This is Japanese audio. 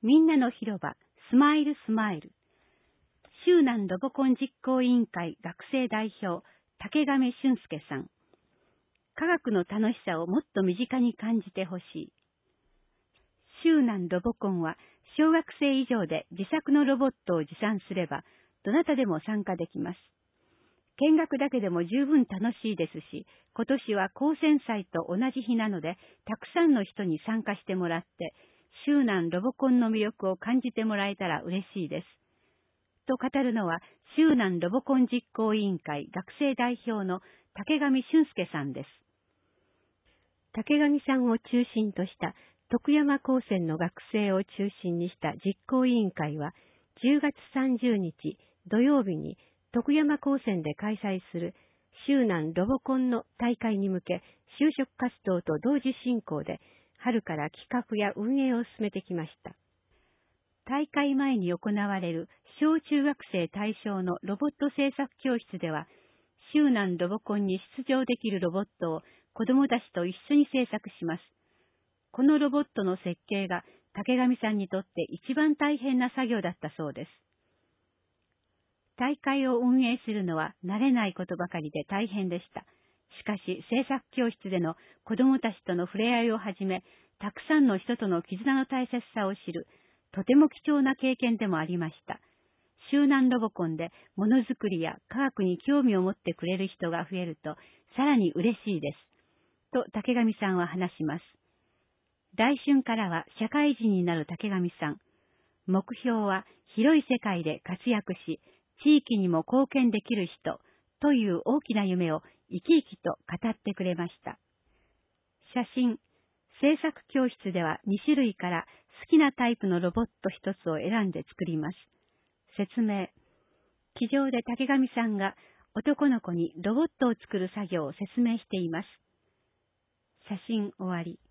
みんなの広場、スマイルスマイル。周南ロボコン実行委員会学生代表、竹上俊介さん。科学の楽しさをもっと身近に感じてほしい。周南ロボコンは小学生以上で自作のロボットを持参すれば、どなたでも参加できます。見学だけでも十分楽しいですし、今年は高専祭と同じ日なので、たくさんの人に参加してもらって、周南ロボコンの魅力を感じてもらえたら嬉しいです。と語るのは、周南ロボコン実行委員会学生代表の竹上俊介さんです。竹上さんを中心とした徳山高専の学生を中心にした実行委員会は、10月30日土曜日に徳山高専で開催する周南ロボコンの大会に向け、就職活動と同時進行で、春から企画や運営を進めてきました。大会前に行われる小中学生対象のロボット製作教室では、周南ロボコンに出場できるロボットを子どもたちと一緒に製作します。このロボットの設計が竹上さんにとって一番大変な作業だったそうです。大会を運営するのは慣れないことばかりで大変でした。しかし製作教室での子どもたちとの触れ合いをはじめ、たくさんの人との絆の大切さを知る、とても貴重な経験でもありました。周南ロボコンでものづくりや科学に興味を持ってくれる人が増えると、さらに嬉しいです。と竹上さんは話します。来春からは社会人になる竹上さん。目標は広い世界で活躍し、地域にも貢献できる人という大きな夢を生き生きと語ってくれました。写真、制作教室では2種類から好きなタイプのロボット一つを選んで作ります。説明。机上で竹上さんが男の子にロボットを作る作業を説明しています。写真終わり。